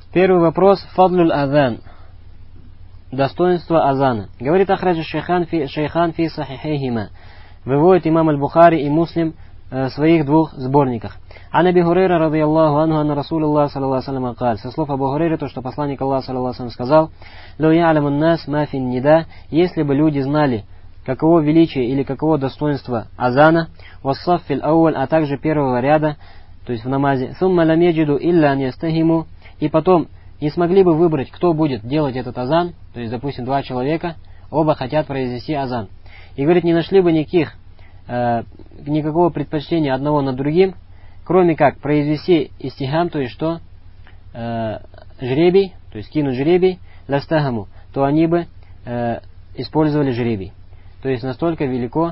Первый вопрос. Фадлюль азан. Достоинство азана. Говорит ахраджа шейхан фи сахихейхима. Выводит имам аль-Бухари и Муслим в своих двух сборниках. Ан Аби Хурейра радийаллаху анху анна Расулуллах саллаллаху алейхи ва саллям каль. Со слов Абу Хурейра, то, что посланник Аллаха саллаллаху алейхи ва саллям сказал: «Ло я'ламун нас ма фин нида», если бы люди знали, каково величие или каково достоинство азана, вассаффил ауаль, а также первого ряда, то есть в намазе, сумма лам яджиду илля ан ястахиму, и потом не смогли бы выбрать, кто будет делать этот азан, то есть, допустим, два человека, оба хотят произнести азан. И, говорит, не нашли бы никакого предпочтения одного над другим, кроме как произвести истихам, то есть что? Жребий, то есть кинуть жребий, ластахаму, то они бы использовали жребий. То есть настолько велико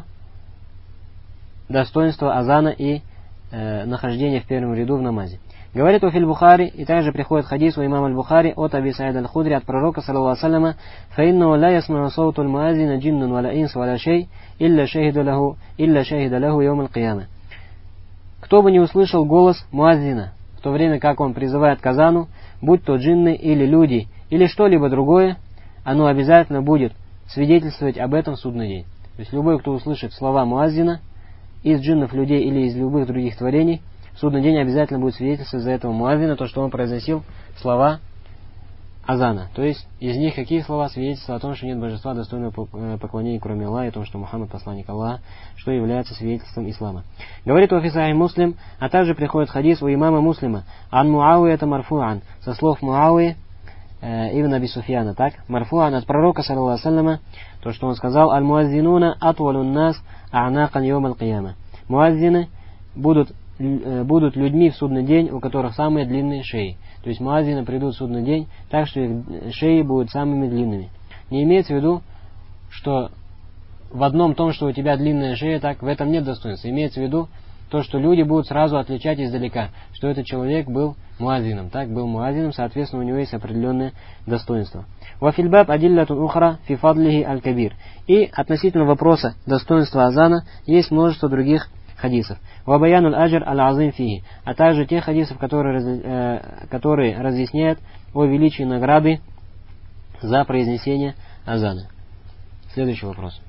достоинство азана и нахождение в первом ряду в намазе. Говорит у Бухари, и также приходит хадис у имама аль-Бухари от Аби Саид аль-Худри, от пророка, саллаллаху алейхи ва салляма: «Фаиннаху ла ясмау сауту аль-муаззина джиннун вала инс вала шей, илля шахида лаху йом аль-кияма». Кто бы не услышал голос муаззина, в то время как он призывает к азану, будь то джинны или люди, или что-либо другое, оно обязательно будет свидетельствовать об этом в судный день. То есть любой, кто услышит слова муаззина из джиннов, людей или из любых других творений, в судный день обязательно будет свидетельствовать за этого муаззина, то, что он произносил слова азана. То есть из них какие слова свидетельствуют о том, что нет божества достойного поклонения, кроме Аллаха, и о том, что Мухаммад посланник Аллаха, что является свидетельством ислама. Говорит у Сахих Муслим, а также приходит хадис у имама Муслима: «Ан Муауи это марфуан», со слов Муауи ибн Аби Суфьяна, так, марфуан от пророка, саллаллаху алейхи ва салляма, то, что он сказал: «Аль-муаззинуна атвалун нас а'накан йом аль-кияма». Муаззины будут людьми в судный день, у которых самые длинные шеи. То есть муаззины придут в судный день так, что их шеи будут самыми длинными. Не имеется в виду, что в одном том, что у тебя длинная шея, так в этом нет достоинства. Имеется в виду то, что люди будут сразу отличать издалека, что этот человек был муаззином. Так, был муаззином, соответственно, у него есть определенное достоинство. Вафильбаб адиллятун ухра фи фадлихи аль-кабир. И относительно вопроса достоинства азана есть множество других хадисов. Вабаянуль аджр аль-азим фихи, а также тех хадисов, которые разъясняют о величии награды за произнесение азана. Следующий вопрос.